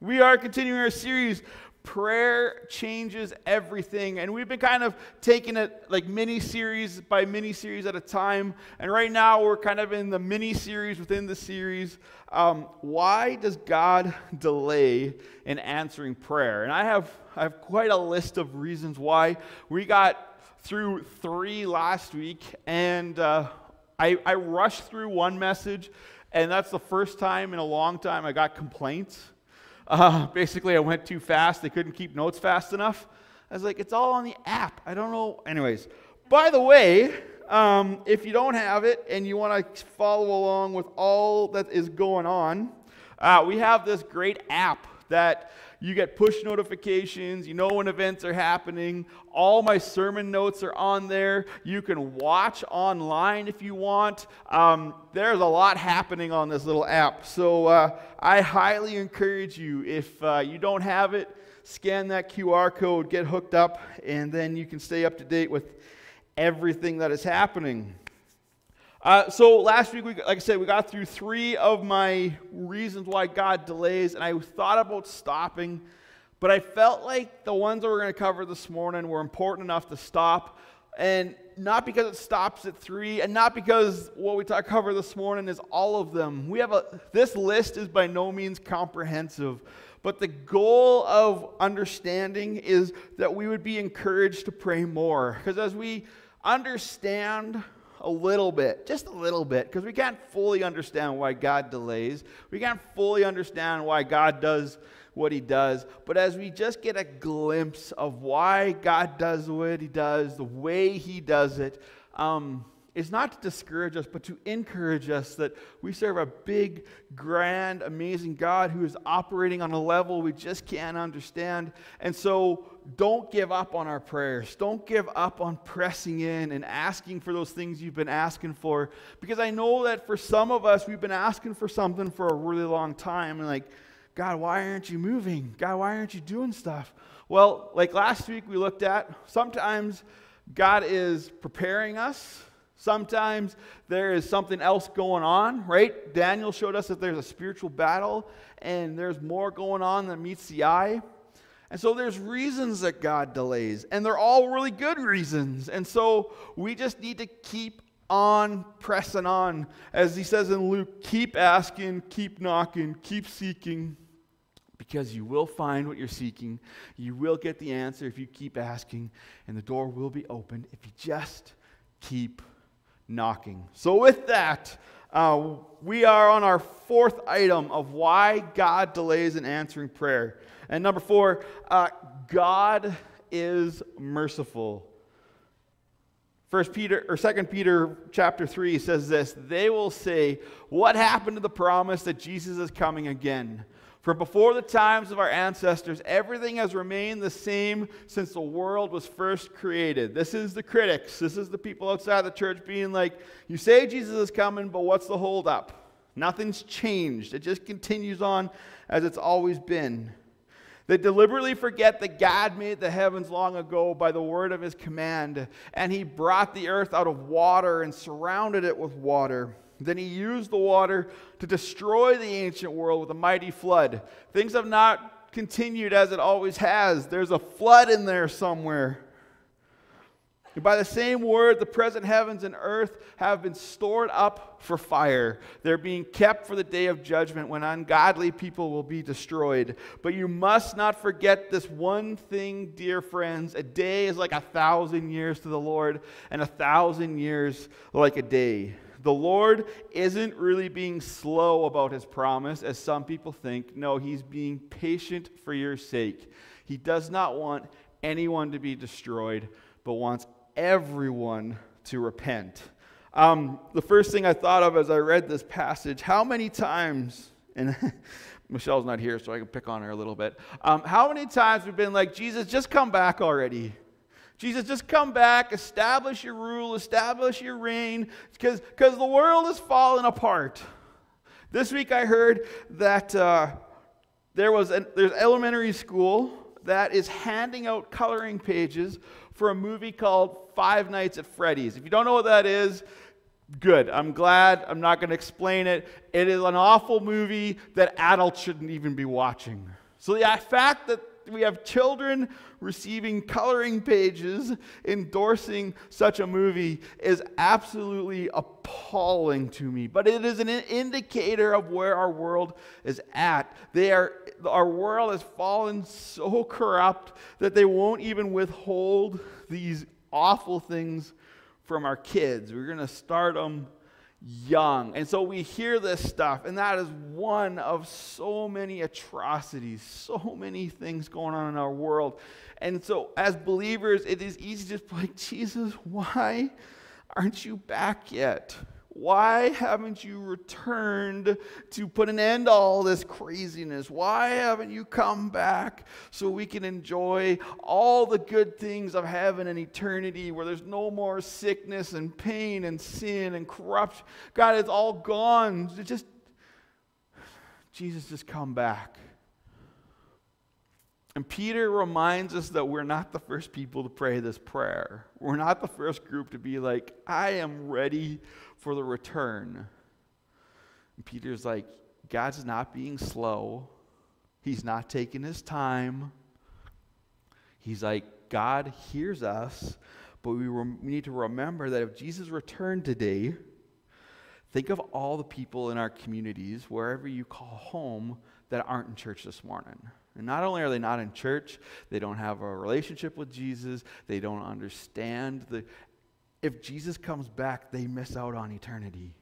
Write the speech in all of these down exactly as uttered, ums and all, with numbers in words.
We are continuing our series, Prayer Changes Everything, and we've been kind of taking it like mini-series by mini-series at a time, and right now we're kind of in the mini-series within the series. Um, why does God delay in answering prayer? And I have, I have quite a list of reasons why. We got through three last week, and uh, I, I rushed through one message, and that's the first time in a long time I got complaints. Uh, basically, I went too fast. They couldn't keep notes fast enough. I was like, it's all on the app. I don't know. Anyways, by the way, um, if you don't have it and you want to follow along with all that is going on, uh, we have this great app that you get push notifications. You know when events are happening. All my sermon notes are on there. You can watch online if you want. Um, there's a lot happening on this little app. So uh, I highly encourage you, if uh, you don't have it, scan that Q R code, get hooked up, and then you can stay up to date with everything that is happening. Uh, so last week, we, like I said, we got through three of my reasons why God delays, and I thought about stopping, but I felt like the ones that we're going to cover this morning were important enough to stop, and not because it stops at three, and not because what we talk, cover this morning is all of them. We have a this list is by no means comprehensive, but the goal of understanding is that we would be encouraged to pray more, because as we understand a little bit, just a little bit, because we can't fully understand why God delays. We can't fully understand why God does what he does. But as we just get a glimpse of why God does what he does, the way he does it, um, it's not to discourage us, but to encourage us that we serve a big, grand, amazing God who is operating on a level we just can't understand. And so don't give up on our prayers. Don't give up on pressing in and asking for those things you've been asking for. Because I know that for some of us, we've been asking for something for a really long time. And like, God, why aren't you moving? God, why aren't you doing stuff? Well, like last week we looked at, sometimes God is preparing us. Sometimes there is something else going on, right? Daniel showed us that there's a spiritual battle and there's more going on than meets the eye. And so there's reasons that God delays, and they're all really good reasons. And so we just need to keep on pressing on. As he says in Luke, keep asking, keep knocking, keep seeking, because you will find what you're seeking. You will get the answer if you keep asking, and the door will be opened if you just keep knocking. So with that, uh, we are on our fourth item of why God delays in answering prayer. And number four, uh, God is merciful. First Peter or Second Peter chapter three says this: they will say, what happened to the promise that Jesus is coming again? For before the times of our ancestors, everything has remained the same since the world was first created. This is the critics. This is the people outside the church being like, you say Jesus is coming, but what's the hold up? Nothing's changed. It just continues on as it's always been. They deliberately forget that God made the heavens long ago by the word of his command, and he brought the earth out of water and surrounded it with water. Then he used the water to destroy the ancient world with a mighty flood. Things have not continued as it always has. There's a flood in there somewhere. And by the same word, the present heavens and earth have been stored up for fire. They're being kept for the day of judgment when ungodly people will be destroyed. But you must not forget this one thing, dear friends. A day is like a thousand years to the Lord, and a thousand years like a day. The Lord isn't really being slow about his promise, as some people think. No, he's being patient for your sake. He does not want anyone to be destroyed, but wants everyone to repent. Um, the first thing I thought of as I read this passage, how many times, and Michelle's not here, so I can pick on her a little bit. Um, how many times we've been like, Jesus, just come back already. Jesus, just come back, establish your rule, establish your reign, because because the world is falling apart. This week I heard that uh, there was an, there's elementary school that is handing out coloring pages for a movie called Five Nights at Freddy's. If you don't know what that is, good. I'm glad. I'm not going to explain it. It is an awful movie that adults shouldn't even be watching. So the fact that we have children receiving coloring pages endorsing such a movie is absolutely appalling to me. But it is an indicator of where our world is at. They are, our world has fallen so corrupt that they won't even withhold these awful things from our kids. We're going to start them young. And so we hear this stuff, and that is one of so many atrocities, so many things going on in our world. And so as believers, it is easy to just be like, Jesus, why aren't you back yet? Why haven't you returned to put an end to all this craziness? Why haven't you come back so we can enjoy all the good things of heaven and eternity where there's no more sickness and pain and sin and corruption? God, it's all gone. It just, Jesus, just come back. And Peter reminds us that we're not the first people to pray this prayer. We're not the first group to be like, I am ready for the return. And Peter's like, God's not being slow. He's not taking his time. He's like, God hears us, but we, rem- we need to remember that if Jesus returned today, think of all the people in our communities, wherever you call home, that aren't in church this morning. And not only are they not in church, they don't have a relationship with Jesus, they don't understand the... If Jesus comes back, they miss out on eternity.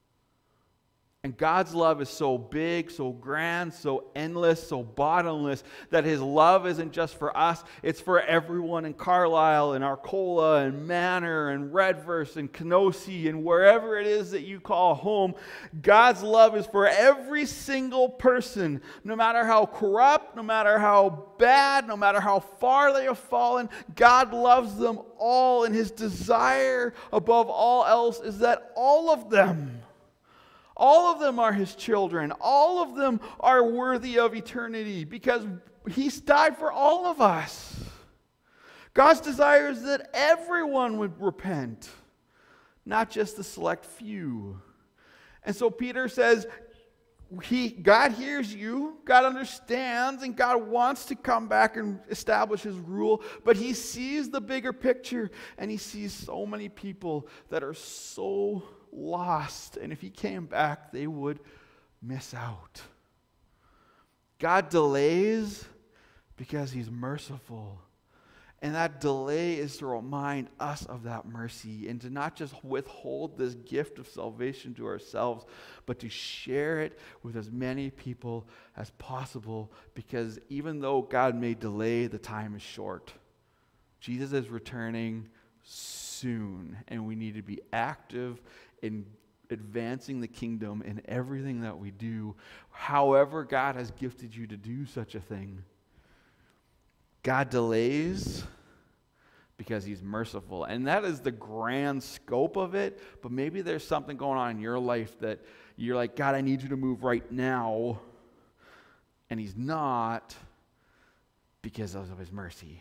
And God's love is so big, so grand, so endless, so bottomless, that his love isn't just for us, it's for everyone in Carlisle and Arcola and Manor and Redverse and Kenosee and wherever it is that you call home. God's love is for every single person, no matter how corrupt, no matter how bad, no matter how far they have fallen. God loves them all, and his desire above all else is that all of them, all of them are his children. All of them are worthy of eternity because he's died for all of us. God's desire is that everyone would repent, not just the select few. And so Peter says, he, God hears you, God understands, and God wants to come back and establish his rule, but he sees the bigger picture, and he sees so many people that are so lost, and if he came back, they would miss out. God delays because he's merciful. And that delay is to remind us of that mercy and to not just withhold this gift of salvation to ourselves, but to share it with as many people as possible, because even though God may delay, the time is short. Jesus is returning soon, and we need to be active in advancing the kingdom in everything that we do, however God has gifted you to do such a thing. God delays because he's merciful, and that is the grand scope of it. But maybe there's something going on in your life that you're like, God, I need you to move right now, and he's not, because of his mercy.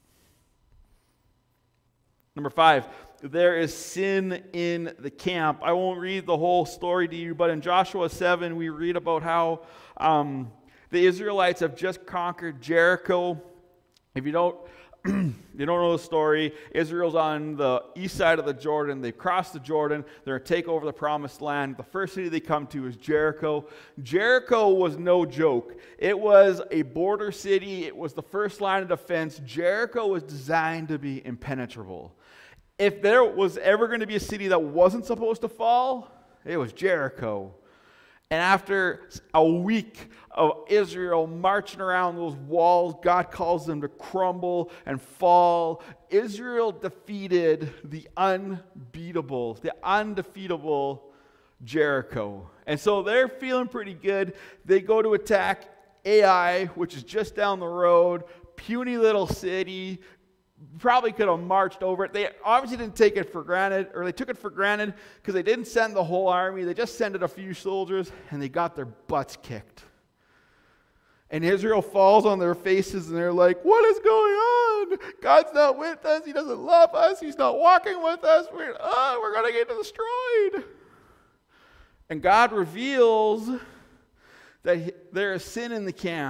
Number five, there is sin in the camp. I won't read the whole story to you, but in Joshua seven, we read about how um, the Israelites have just conquered Jericho. If you don't, you don't know the story, Israel's on the east side of the Jordan. They've crossed the Jordan. They're going to take over the promised land. The first city they come to is Jericho. Jericho was no joke. It was a border city. It was the first line of defense. Jericho was designed to be impenetrable. If there was ever going to be a city that wasn't supposed to fall, it was Jericho. And after a week of Israel marching around those walls, God calls them to crumble and fall. Israel defeated the unbeatable, the undefeatable Jericho. And so they're feeling pretty good. They go to attack Ai, which is just down the road, puny little city. Probably could have marched over it. They obviously didn't take it for granted, or they took it for granted because they didn't send the whole army. They just sent it a few soldiers, and they got their butts kicked. And Israel falls on their faces, and they're like, what is going on? God's not with us. He doesn't love us. He's not walking with us. We're, oh, we're going to get destroyed. And God reveals that there is sin in the camp.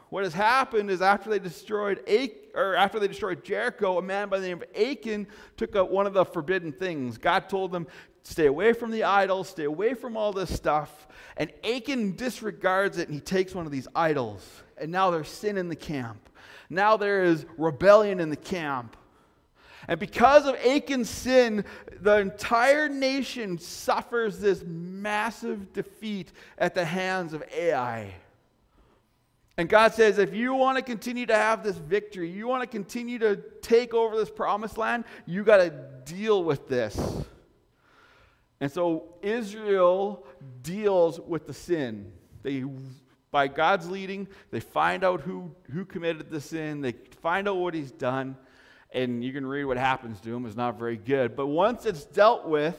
What has happened is after they destroyed Ach- or after they destroyed Jericho, a man by the name of Achan took up one of the forbidden things. God told them, stay away from the idols, stay away from all this stuff. And Achan disregards it, and he takes one of these idols. And now there's sin in the camp. Now there is rebellion in the camp. And because of Achan's sin, the entire nation suffers this massive defeat at the hands of Ai. And God says, if you want to continue to have this victory, you want to continue to take over this promised land, you got to deal with this. And so Israel deals with the sin. They, by God's leading, they find out who, who committed the sin. They find out what he's done. And you can read what happens to him. It's not very good. But once it's dealt with,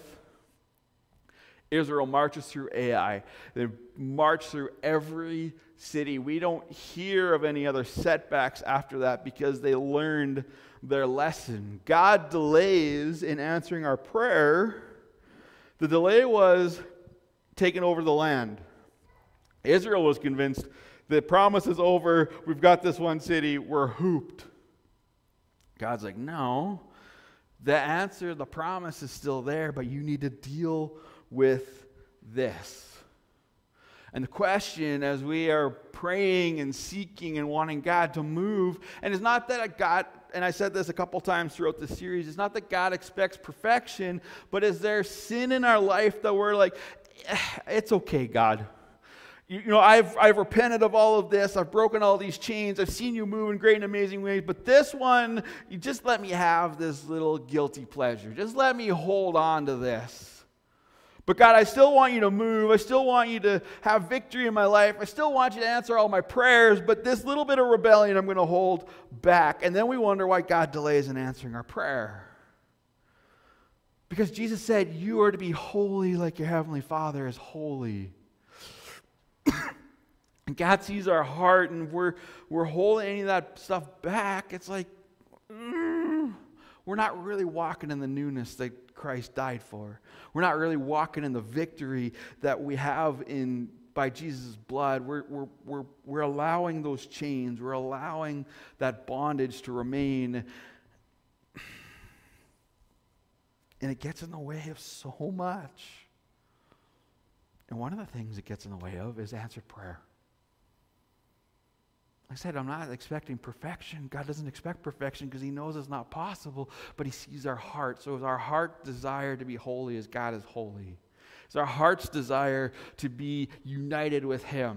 Israel marches through Ai. They march through every city. We don't hear of any other setbacks after that because they learned their lesson. God delays in answering our prayer. The delay was taking over the land. Israel was convinced the promise is over. We've got this one city. We're hooped. God's like, no. The answer, the promise is still there, but you need to deal with this. And the question as we are praying and seeking and wanting God to move, and it's not that God, and I said this a couple times throughout this series, it's not that God expects perfection, but is there sin in our life that we're like, eh, it's okay, God. You, you know, I've, I've repented of all of this. I've broken all these chains. I've seen you move in great and amazing ways. But this one, you just let me have this little guilty pleasure. Just let me hold on to this. But God, I still want you to move. I still want you to have victory in my life. I still want you to answer all my prayers. But this little bit of rebellion I'm going to hold back. And then we wonder why God delays in answering our prayer. Because Jesus said, you are to be holy like your heavenly Father is holy. And God sees our heart, and we're we're holding any of that stuff back. It's like mm, we're not really walking in the newness that Christ died for. We're not really walking in the victory that we have in by Jesus' blood. We're we're we're we're allowing those chains. We're allowing that bondage to remain, and it gets in the way of so much. And one of the things it gets in the way of is answered prayer. Like I said, I'm not expecting perfection. God doesn't expect perfection because he knows it's not possible, but he sees our heart. So is our heart desire to be holy as God is holy? Is our heart's desire to be united with him?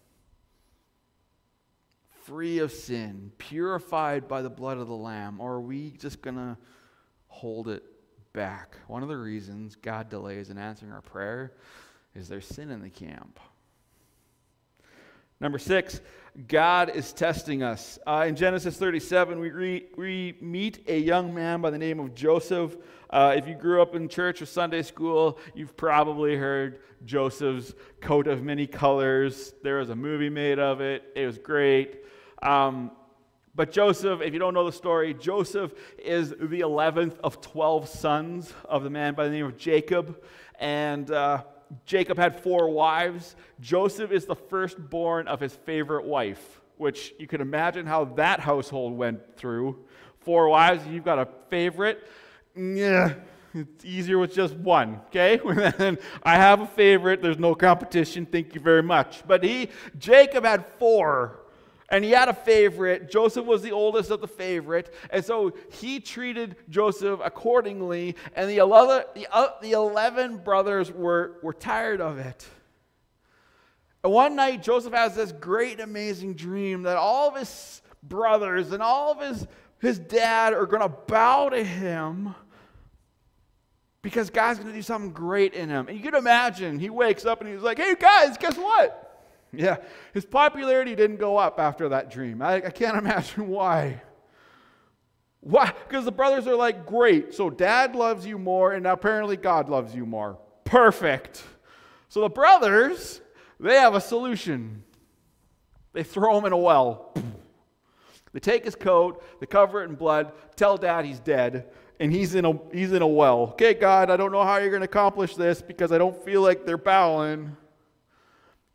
Free of sin, purified by the blood of the Lamb, or are we just going to hold it back? One of the reasons God delays in answering our prayer is there sin in the camp. Number six, God is testing us. Uh, in Genesis thirty-seven, we, re, we meet a young man by the name of Joseph. Uh, if you grew up in church or Sunday school, you've probably heard Joseph's coat of many colors. There was a movie made of it. It was great. Um, but Joseph, if you don't know the story, Joseph is the eleventh of twelve sons of the man by the name of Jacob. And uh, Jacob had four wives. Joseph is the firstborn of his favorite wife, which you can imagine how that household went through. Four wives, you've got a favorite. Yeah, it's easier with just one, okay? I have a favorite. There's no competition. Thank you very much. But he, Jacob had four. And he had a favorite. Joseph was the oldest of the favorite. And so he treated Joseph accordingly. And the eleven, the, uh, the eleven brothers were, were tired of it. And one night, Joseph has this great, amazing dream that all of his brothers and all of his, his dad are going to bow to him because God's going to do something great in him. And you can imagine, he wakes up and he's like, hey guys, guess what? Yeah, his popularity didn't go up after that dream. I, I can't imagine why. Why? Because the brothers are like, great, so dad loves you more, and apparently God loves you more. Perfect. So the brothers, they have a solution. They throw him in a well. They take his coat, they cover it in blood, tell dad he's dead, and he's in a, he's in a well. Okay, God, I don't know how you're going to accomplish this because I don't feel like they're bowing.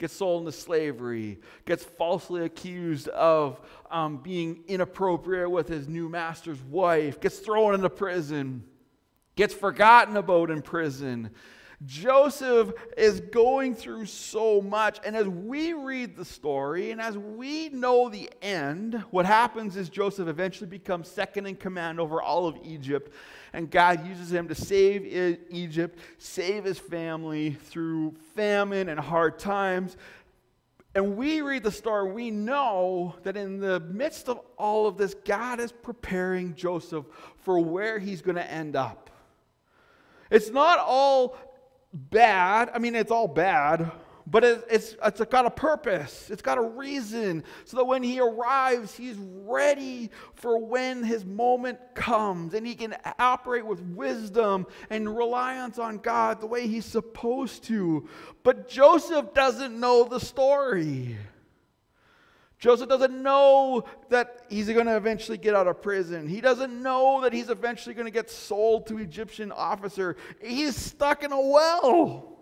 gets sold into slavery, gets falsely accused of um, being inappropriate with his new master's wife, gets thrown into prison, gets forgotten about in prison. Joseph is going through so much, and as we read the story, and as we know the end, what happens is Joseph eventually becomes second in command over all of Egypt, and God uses him to save E- Egypt, save his family through famine and hard times. And we read the story, we know that in the midst of all of this, God is preparing Joseph for where he's going to end up. It's not all bad. I mean, it's all bad, but it, it's it's got a purpose. It's got a reason, so that when he arrives, he's ready for when his moment comes, and he can operate with wisdom and reliance on God the way he's supposed to. But Joseph doesn't know the story. Joseph doesn't know that he's going to eventually get out of prison. He doesn't know that he's eventually going to get sold to Egyptian officer. He's stuck in a well.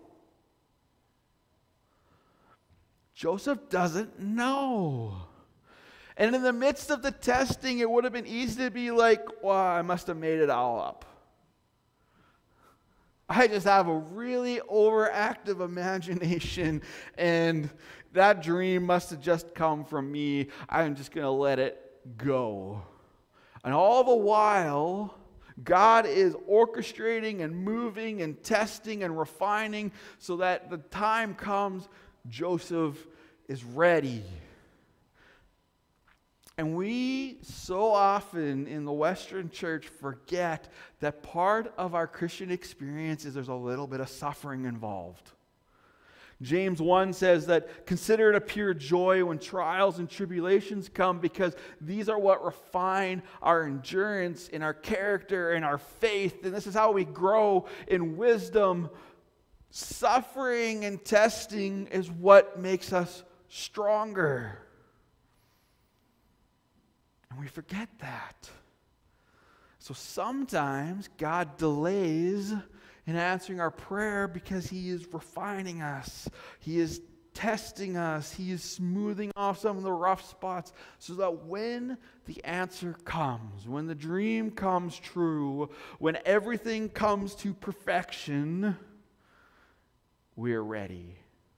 Joseph doesn't know. And in the midst of the testing, it would have been easy to be like, well, I must have made it all up. I just have a really overactive imagination, and that dream must have just come from me. I'm just going to let it go. And all the while, God is orchestrating and moving and testing and refining so that the time comes, Joseph is ready. And we so often in the Western church forget that part of our Christian experience is there's a little bit of suffering involved. James one says that consider it a pure joy when trials and tribulations come, because these are what refine our endurance and our character and our faith. And this is how we grow in wisdom. Suffering and testing is what makes us stronger. And we forget that. So sometimes God delays in answering our prayer because he is refining us. He is testing us. He is smoothing off some of the rough spots so that when the answer comes, when the dream comes true, when everything comes to perfection, we are ready.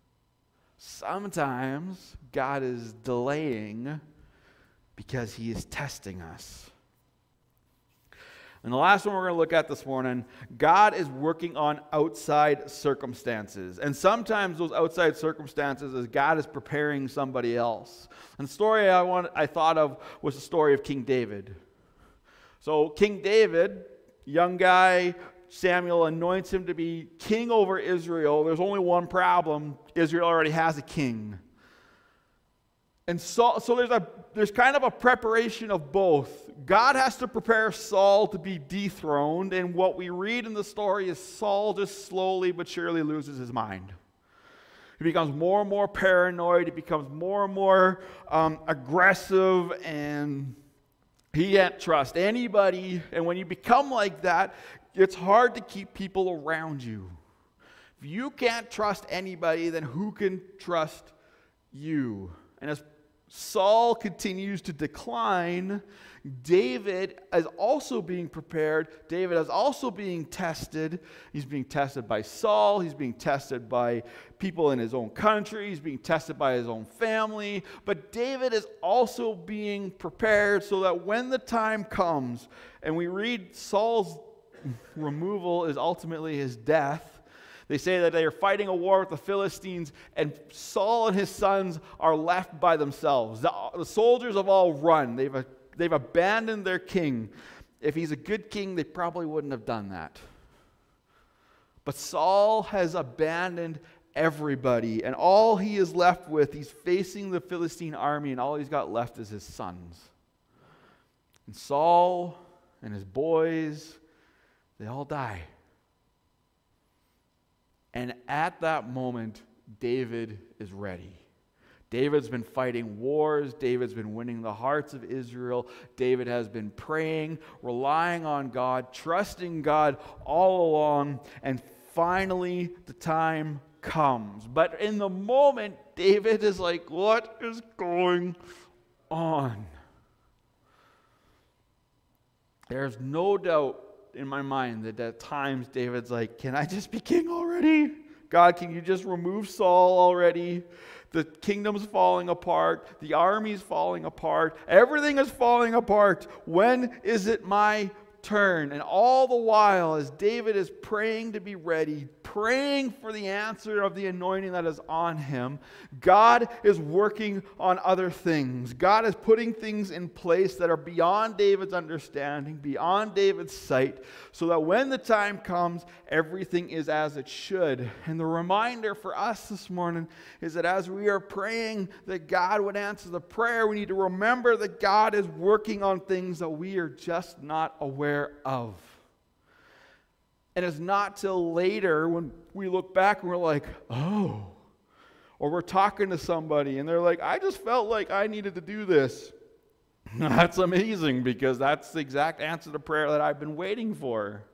Sometimes God is delaying because he is testing us. And the last one we're going to look at this morning, God is working on outside circumstances. And sometimes those outside circumstances is God is preparing somebody else. And the story I want, I thought of was the story of King David. So King David, young guy, Samuel anoints him to be king over Israel. There's only one problem. Israel already has a king. And so, so there's a there's kind of a preparation of both. God has to prepare Saul to be dethroned, and what we read in the story is Saul just slowly but surely loses his mind. He becomes more and more paranoid. He becomes more and more um, aggressive, and he can't trust anybody. And when you become like that, it's hard to keep people around you. If you can't trust anybody, then who can trust you? And as Saul continues to decline, David is also being prepared. David is also being tested. He's being tested by Saul. He's being tested by people in his own country. He's being tested by his own family. But David is also being prepared so that when the time comes, and we read Saul's removal is ultimately his death. They say that they are fighting a war with the Philistines, and Saul and his sons are left by themselves. The, the soldiers have all run. They've, they've abandoned their king. If he's a good king, they probably wouldn't have done that. But Saul has abandoned everybody, and all he is left with, he's facing the Philistine army, and all he's got left is his sons. And Saul and his boys, they all die. And at that moment, David is ready. David's been fighting wars. David's been winning the hearts of Israel. David has been praying, relying on God, trusting God all along. And finally, the time comes. But in the moment, David is like, what is going on? There's no doubt in my mind that at times David's like, can I just be king already? God, can you just remove Saul already? The kingdom's falling apart. The army's falling apart. Everything is falling apart. When is it my turn? And all the while, as David is praying to be ready, praying for the answer of the anointing that is on him, God is working on other things. God is putting things in place that are beyond David's understanding, beyond David's sight, so that when the time comes, everything is as it should. And the reminder for us this morning is that as we are praying that God would answer the prayer, we need to remember that God is working on things that we are just not aware of. And it's not till later when we look back and we're like, oh, or we're talking to somebody and they're like, I just felt like I needed to do this. That's amazing, because that's the exact answer to prayer that I've been waiting for.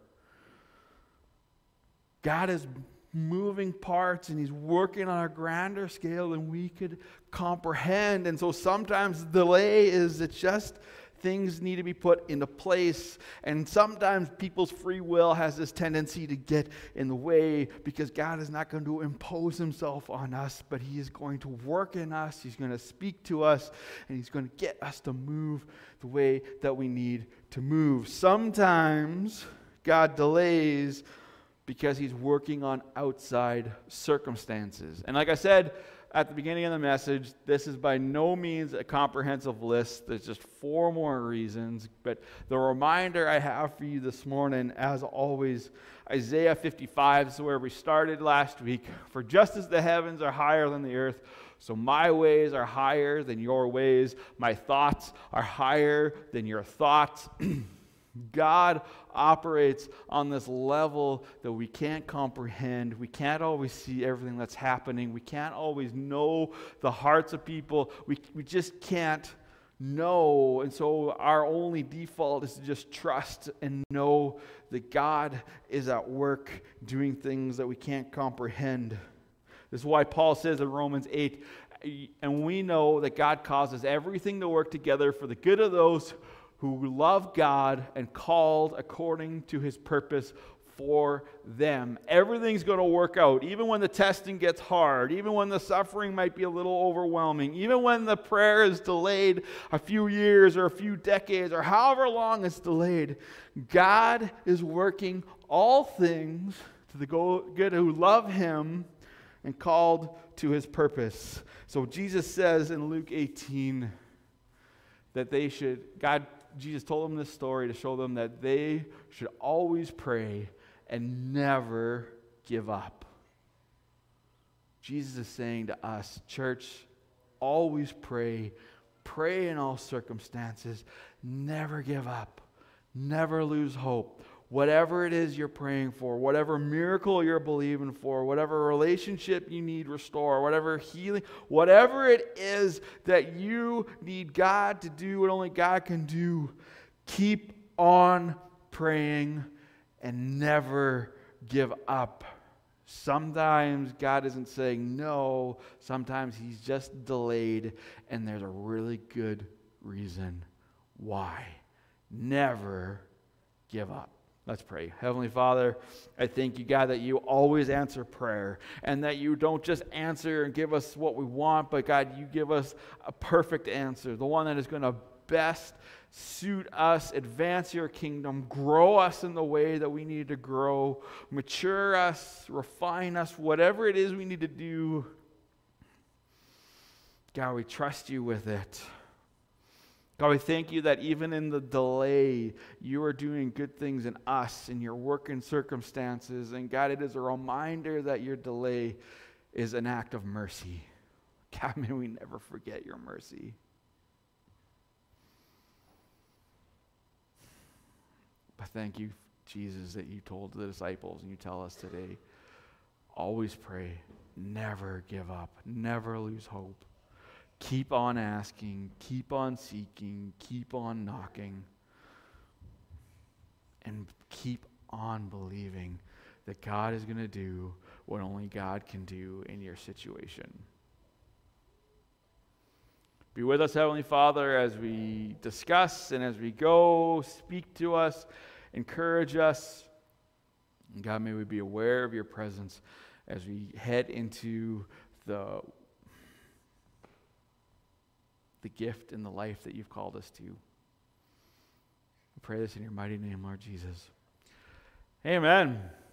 God is moving parts and he's working on a grander scale than we could comprehend. And so sometimes the delay is it's just things need to be put into place. And sometimes people's free will has this tendency to get in the way, because God is not going to impose himself on us, but he is going to work in us. He's going to speak to us, and he's going to get us to move the way that we need to move. Sometimes God delays because he's working on outside circumstances. And like I said at the beginning of the message, this is by no means a comprehensive list. There's just four more reasons. But the reminder I have for you this morning, as always, Isaiah fifty-five is where we started last week. For just as the heavens are higher than the earth, so my ways are higher than your ways. My thoughts are higher than your thoughts. God operates on this level that we can't comprehend. We can't always see everything that's happening. We can't always know the hearts of people. We, we just can't know. And so our only default is to just trust and know that God is at work doing things that we can't comprehend. This is why Paul says in Romans eight, and we know that God causes everything to work together for the good of those who love God and called according to his purpose for them. Everything's going to work out, even when the testing gets hard, even when the suffering might be a little overwhelming, even when the prayer is delayed a few years or a few decades or however long it's delayed. God is working all things to the good who love him and called to his purpose. So Jesus says in Luke eighteen that they should, God Jesus told them this story to show them that they should always pray and never give up. Jesus is saying to us, church, always pray. Pray in all circumstances. Never give up. Never lose hope. Whatever it is you're praying for, whatever miracle you're believing for, whatever relationship you need restored, whatever healing, whatever it is that you need God to do what only God can do, keep on praying and never give up. Sometimes God isn't saying no. Sometimes he's just delayed, and there's a really good reason why. Never give up. Let's pray. Heavenly Father, I thank you, God, that you always answer prayer, and that you don't just answer and give us what we want, but God, you give us a perfect answer, the one that is going to best suit us, advance your kingdom, grow us in the way that we need to grow, mature us, refine us, whatever it is we need to do. God, we trust you with it. God, we thank you that even in the delay, you are doing good things in us, in your work and circumstances. And God, it is a reminder that your delay is an act of mercy. God, may we never forget your mercy. But thank you, Jesus, that you told the disciples and you tell us today, always pray, never give up, never lose hope. Keep on asking, keep on seeking, keep on knocking, and keep on believing that God is going to do what only God can do in your situation. Be with us, Heavenly Father, as we discuss and as we go. Speak to us, encourage us. And God, may we be aware of your presence as we head into the, the gift and the life that you've called us to. We pray this in your mighty name, Lord Jesus. Amen.